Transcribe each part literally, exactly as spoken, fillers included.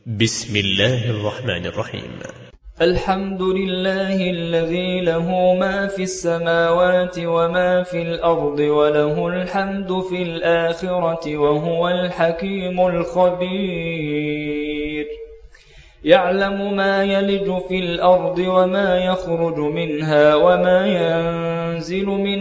بسم الله الرحمن الرحيم. الحمد لله الذي له ما في السماوات وما في الأرض وله الحمد في الآخرة وهو الحكيم الخبير. يعلم ما يلج في الأرض وما يخرج منها وما ينزل من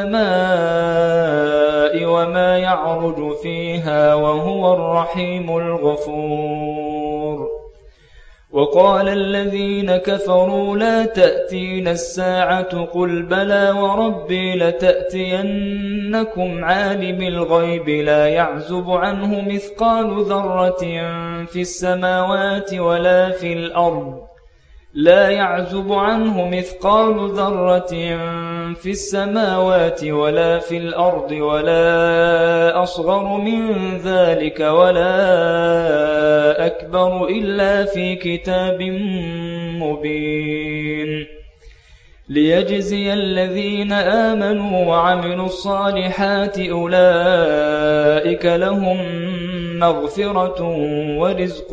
السماء وما يعرج فيها وهو الرحيم الغفور. وقال الذين كفروا لا تأتينا الساعة قل بلى وربي لتأتينكم عالم الغيب لا يعزب عنه مثقال ذرة في السماوات ولا في الأرض لا يعزب عنه مثقال ذرة في السماوات ولا في الأرض ولا أصغر من ذلك ولا أكبر إلا في كتاب مبين. ليجزي الذين آمنوا وعملوا الصالحات أولئك لهم مغفرة ورزق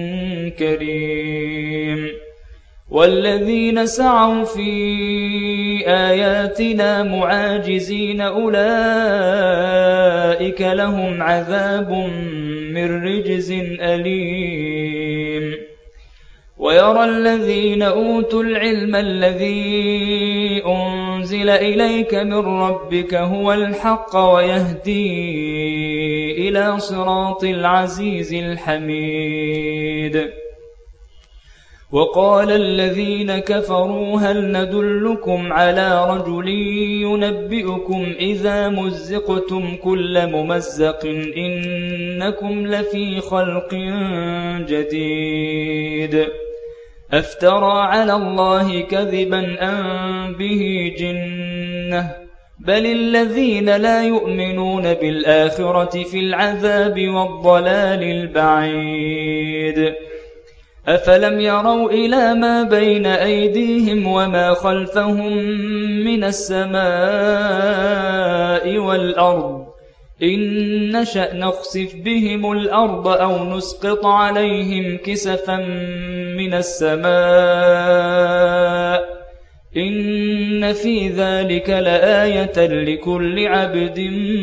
كريم. والذين سعوا في آياتنا معاجزين أولئك لهم عذاب من رجز أليم. ويرى الذين أوتوا العلم الذي أنزل إليك من ربك هو الحق ويهدي إلى صراط العزيز الحميد. وقال الذين كفروا هل ندلكم على رجل ينبئكم إذا مزقتم كل ممزق إنكم لفي خلق جديد. أفترى على الله كذبا أم به جنة بل الذين لا يؤمنون بالآخرة في العذاب والضلال البعيد. أفلم يروا إلى ما بين أيديهم وما خلفهم من السماء والأرض إن نشأ نخسف بهم الأرض أو نسقط عليهم كسفا من السماء إن في ذلك لآية لكل عبد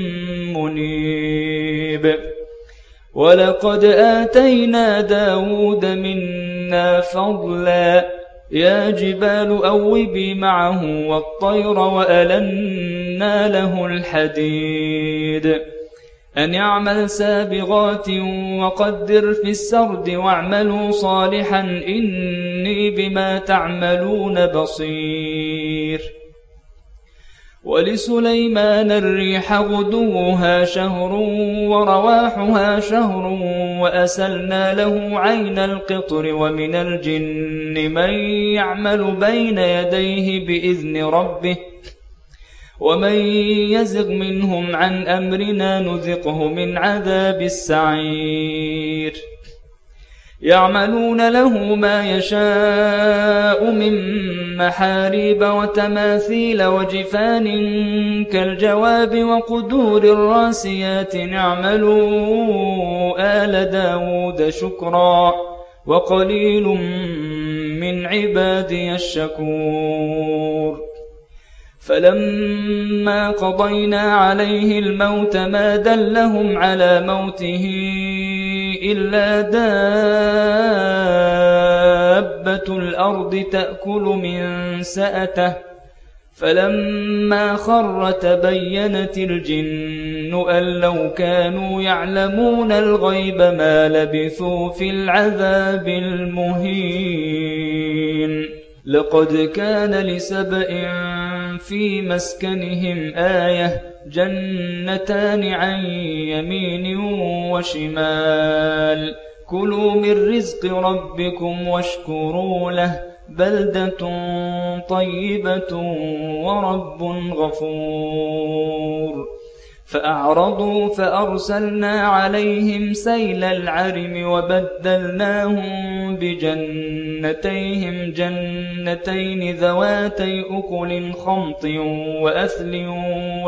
منيب. ولقد آتينا داود منا فضلا يا جبال أوبي معه والطير وألنا له الحديد أن يعمل سابغات وقدر في السرد واعملوا صالحا إني بما تعملون بصير. ولسليمان الريح غدوها شهر ورواحها شهر وأسلنا له عين القطر ومن الجن من يعمل بين يديه بإذن ربه ومن يزغ منهم عن أمرنا نذقه من عذاب السعير. يعملون له ما يشاء من محاريب وتماثيل وجفان كالجواب وقدور الراسيات اعملوا آل داود شكرا وقليل من عبادي الشكور. فلما قضينا عليه الموت ما دلهم على موته إلا دابة الأرض تأكل من سأته فلما خر تبينت الجن أن لو كانوا يعلمون الغيب ما لبثوا في العذاب المهين. لقد كان لسبإ في مسكنهم آية جنتان عن يمين وشمال كلوا من رزق ربكم واشكروا له بلدة طيبة ورب غفور. فأعرضوا فأرسلنا عليهم سيل العرم وبدلناهم بجنتيهم جنتين ذواتي أكل خمط وأثل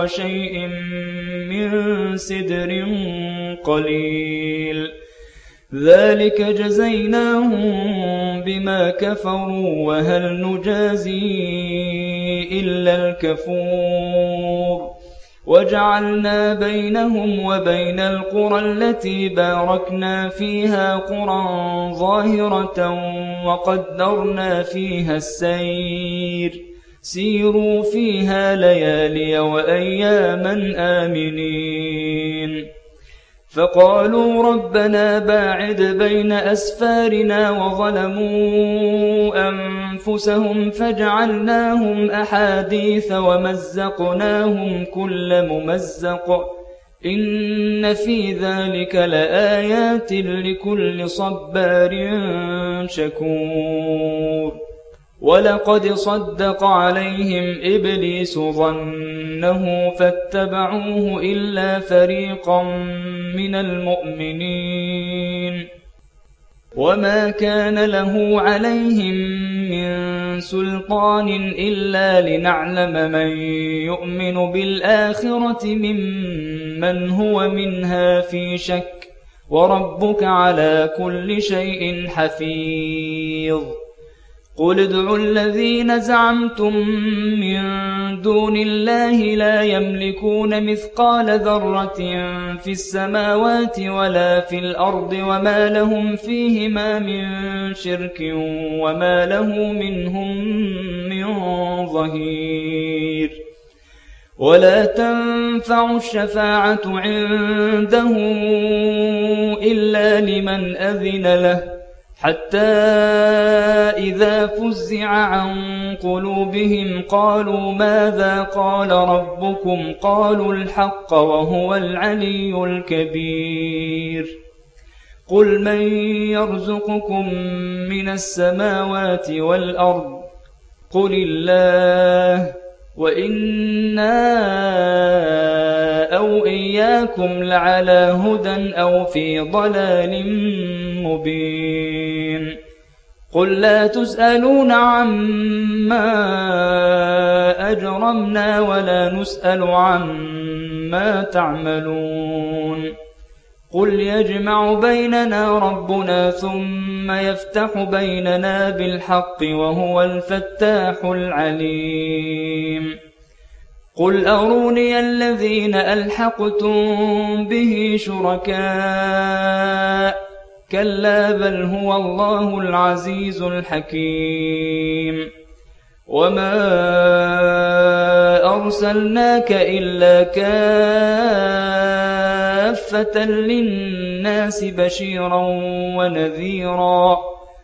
وشيء من سدر قليل ذلك جزيناهم بما كفروا وهل نجازي إلا الكفور وجعلنا بينهم وبين القرى التي باركنا فيها قرى ظاهرة وقدرنا فيها السير سيروا فيها ليالي وأياما آمنين فقالوا ربنا باعد بين أسفارنا وظلموا أنفسهم فجعلناهم أحاديث ومزقناهم كل ممزق إن في ذلك لآيات لكل صبار شكور ولقد صدق عليهم إبليس ظنه فاتبعوه إلا فريقا من المؤمنين وما كان له عليهم من سلطان إلا لنعلم من يؤمن بالآخرة ممن هو منها في شك وربك على كل شيء حفيظ قل ادعوا الذين زعمتم من دون الله لا يملكون مثقال ذرة في السماوات ولا في الأرض وما لهم فيهما من شرك وما له منهم من ظهير ولا تنفع الشفاعة عنده إلا لمن أذن له حتى إذا فزع عن قلوبهم قالوا ماذا قال ربكم قالوا الحق وهو العلي الكبير قل من يرزقكم من السماوات والأرض قل الله وإنا أو إياكم لعلى هدى أو في ضلال مبين قل لا تسألون عما أجرمنا ولا نسأل عما تعملون قل يجمع بيننا ربنا ثم يفتح بيننا بالحق وهو الفتاح العليم قل أروني الذين ألحقتم به شركاء كلا بل هو الله العزيز الحكيم وما أرسلناك إلا كافة للناس بشيرا ونذيرا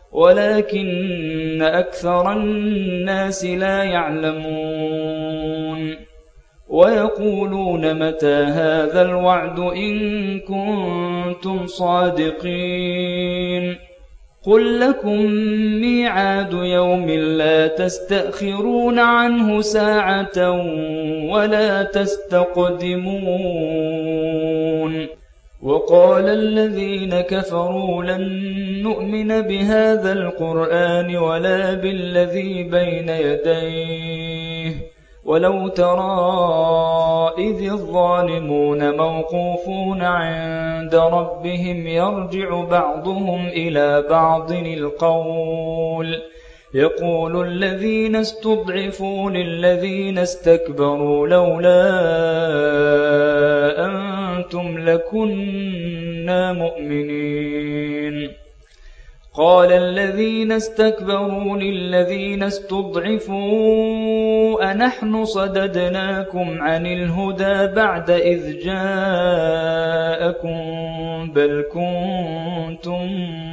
ولكن أكثر الناس لا يعلمون ويقولون متى هذا الوعد إن كنتم صادقين قل لكم ميعاد يوم لا تستأخرون عنه ساعة ولا تستقدمون وقال الذين كفروا لن نؤمن بهذا القرآن ولا بالذي بين يديه ولو ترى إذ الظالمون موقوفون عند ربهم يرجع بعضهم إلى بعض القول يقول الذين استضعفوا للذين استكبروا لولا أنتم لكنا مؤمنين قال الذين استكبروا للذين استضعفوا أنحن صددناكم عن الهدى بعد إذ جاءكم بل كنتم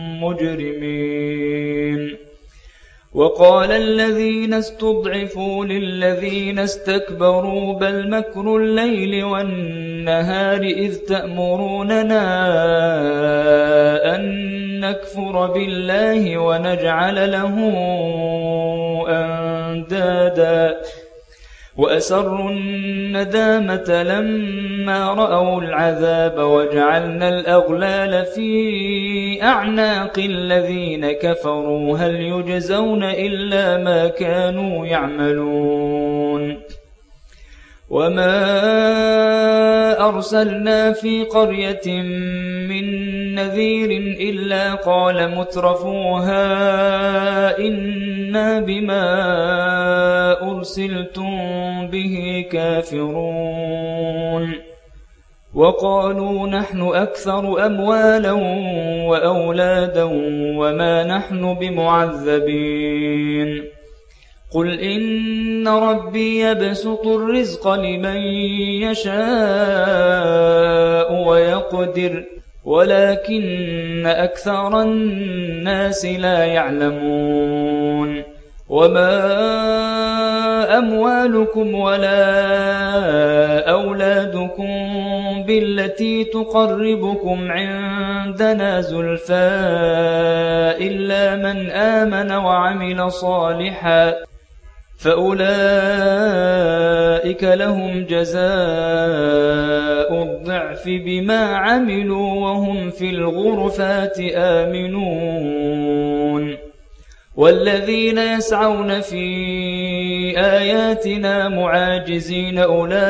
مجرمين وقال الذين استضعفوا للذين استكبروا بل مكر الليل والنهار إذ تأمروننا أن نكفر بالله ونجعل له أندادا وأسروا الندامة لما رأوا العذاب وجعلنا الأغلال في أعناق الذين كفروا هل يجزون إلا ما كانوا يعملون وما أرسلنا في قرية من نذير إلا قال مترفوها إنا بما أرسلتم به كافرون وقالوا نحن أكثر أموالا وأولادا وما نحن بمعذبين قل إن ربي يبسط الرزق لمن يشاء ويقدر ولكن أكثر الناس لا يعلمون وما أموالكم ولا أولادكم بالتي تقربكم عندنا زلفى إلا من آمن وعمل صالحا فأولئك لهم جزاء الضعف بما عملوا وهم في الغرفات آمنون والذين يسعون في آياتنا معاجزين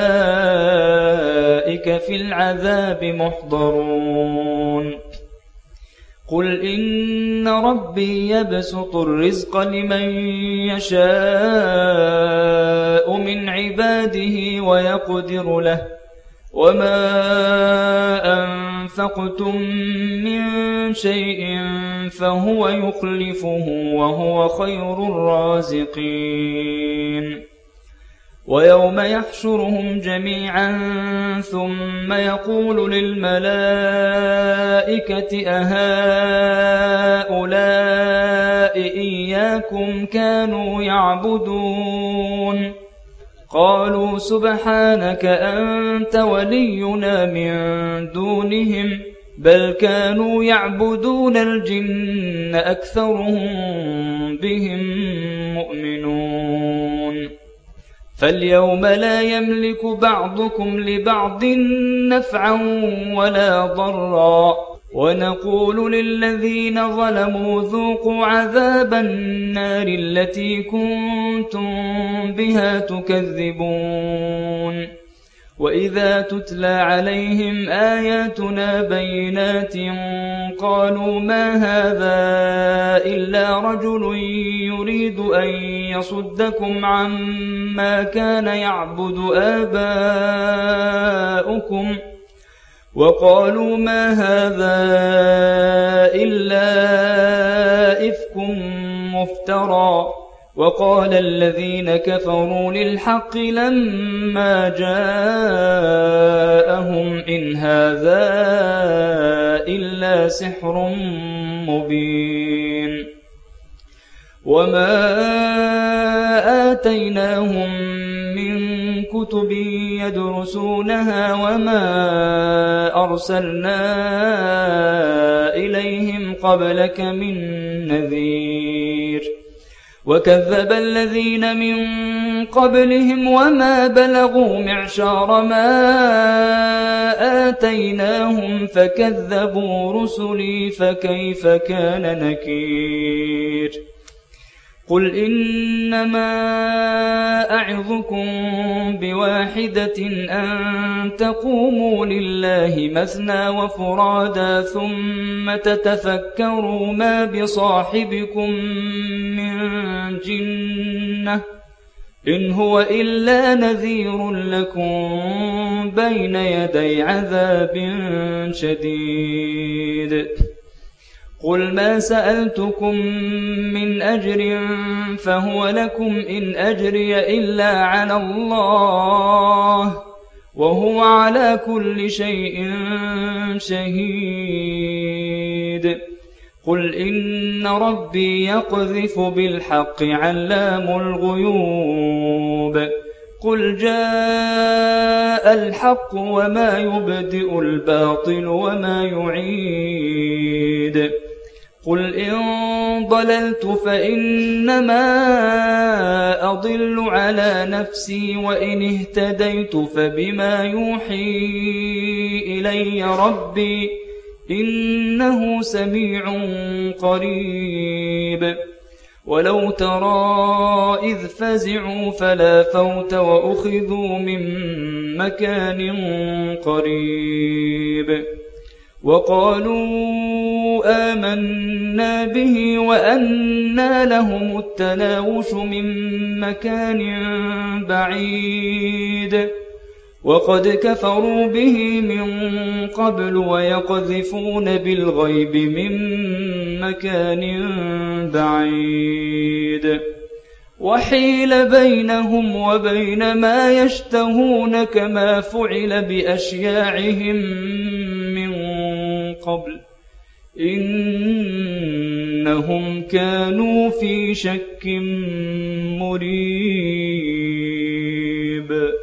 أولئك في العذاب محضرون قل إن ربي يبسط الرزق لمن يشاء من عباده ويقدر له وما أنفقتم من شيء فهو يخلفه وهو خير الرازقين ويوم يحشرهم جميعا ثم يقول للملائكة أهؤلاء إياكم كانوا يعبدون قالوا سبحانك أنت ولينا من دونهم بل كانوا يعبدون الجن أكثرهم بهم مؤمنون فاليوم لا يملك بعضكم لبعض نفعا ولا ضرا ونقول للذين ظلموا ذوقوا عذاب النار التي كنتم بها تكذبون وإذا تتلى عليهم آياتنا بينات قالوا ما هذا إلا رجل يريد أن يصدكم عما كان يعبد آباؤكم وقالوا ما هذا إلا إفك مفترى وقال الذين كفروا للحق لما جاءهم إن هذا إلا سحر مبين وما آتيناهم من كتب يدرسونها وما أرسلنا إليهم قبلك من نذير وكذب الذين من قبلهم وما بلغوا معشار ما آتيناهم فكذبوا رسلي فكيف كان نكير قل إنما أعظكم بواحدة أن تقوموا لله مثنى وفرادا ثم تتفكروا ما بصاحبكم من جنة إن هو إلا نذير لكم بين يدي عذاب شديد قل ما سألتكم من أجر فهو لكم إن أجري إلا على الله وهو على كل شيء شهيد قل إن ربي يقذف بالحق علام الغيوب قل جاء الحق وما يبدئ الباطل وما يعيد قل إن ضللت فإنما أضل على نفسي وإن اهتديت فبما يوحي إلي ربي إنه سميع قريب ولو ترى إذ فزعوا فلا فوت وأخذوا من مكان قريب وقالوا آمنا به وأنى لهم التناوش من مكان بعيد وقد كفروا به من قبل ويقذفون بالغيب من مكان بعيد وحيل بينهم وبين ما يشتهون كما فعل بأشياعهم من قبل إنهم كانوا في شك مريب.